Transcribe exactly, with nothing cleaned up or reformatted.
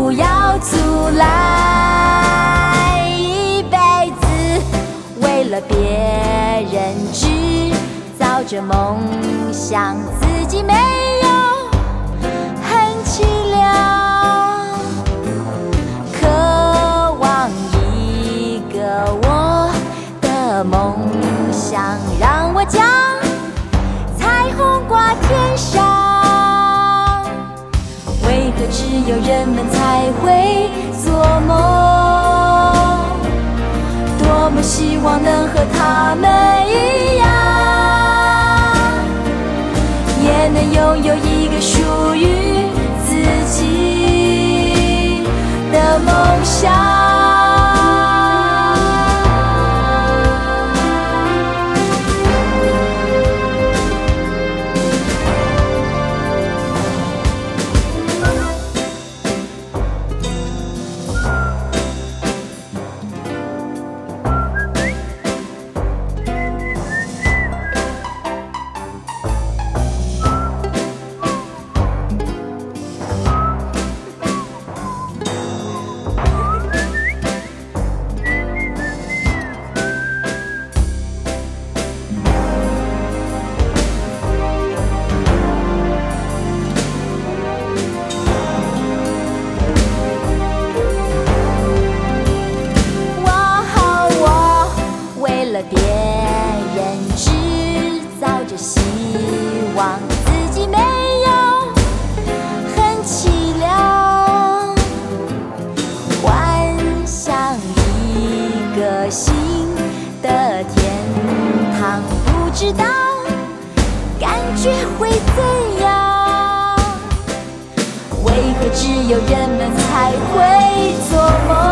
不要阻拦。一辈子为了别人制造着梦想，自己没有，很凄凉。渴望一个我的梦想，让我将彩虹挂天上。为何只有人们才会做梦？多么希望能和他们一样，也能拥有一个属于自己的梦想。别人制造着希望，自己没有，很凄凉。幻想一个新的天堂，不知道感觉会怎样？为何只有人们才会做梦？